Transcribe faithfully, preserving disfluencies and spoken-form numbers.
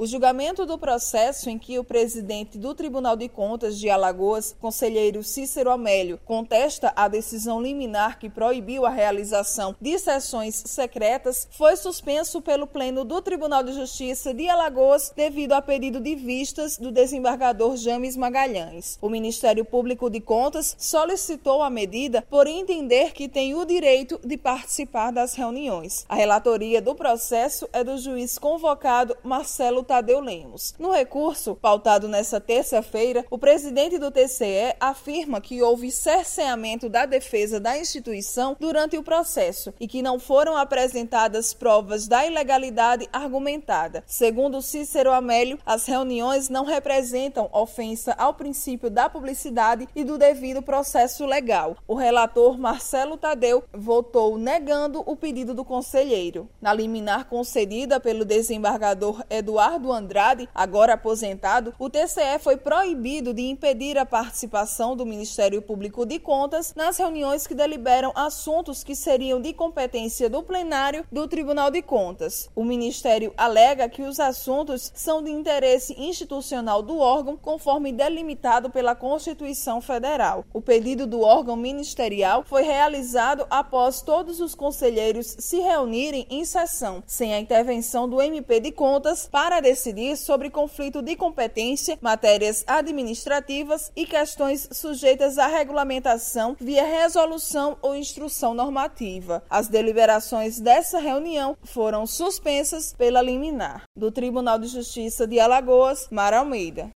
O julgamento do processo em que o presidente do Tribunal de Contas de Alagoas, conselheiro Cícero Amélio, contesta a decisão liminar que proibiu a realização de sessões secretas, foi suspenso pelo Pleno do Tribunal de Justiça de Alagoas devido a pedido de vistas do desembargador James Magalhães. O Ministério Público de Contas solicitou a medida por entender que tem o direito de participar das reuniões. A relatoria do processo é do juiz convocado Marcelo Tadeu Lemos. No recurso, pautado nesta terça-feira, o presidente do T C E afirma que houve cerceamento da defesa da instituição durante o processo e que não foram apresentadas provas da ilegalidade argumentada. Segundo Cícero Amélio, as reuniões não representam ofensa ao princípio da publicidade e do devido processo legal. O relator Marcelo Tadeu votou negando o pedido do conselheiro. Na liminar concedida pelo desembargador Eduardo Andrade, agora aposentado, o T C E foi proibido de impedir a participação do Ministério Público de Contas nas reuniões que deliberam assuntos que seriam de competência do plenário do Tribunal de Contas. O Ministério alega que os assuntos são de interesse institucional do órgão, conforme delimitado pela Constituição Federal. O pedido do órgão ministerial foi realizado após todos os conselheiros se reunirem em sessão, sem a intervenção do M P de Contas, para decidir sobre conflito de competência, matérias administrativas e questões sujeitas à regulamentação via resolução ou instrução normativa. As deliberações dessa reunião foram suspensas pela liminar. Do Tribunal de Justiça de Alagoas, Mara Almeida.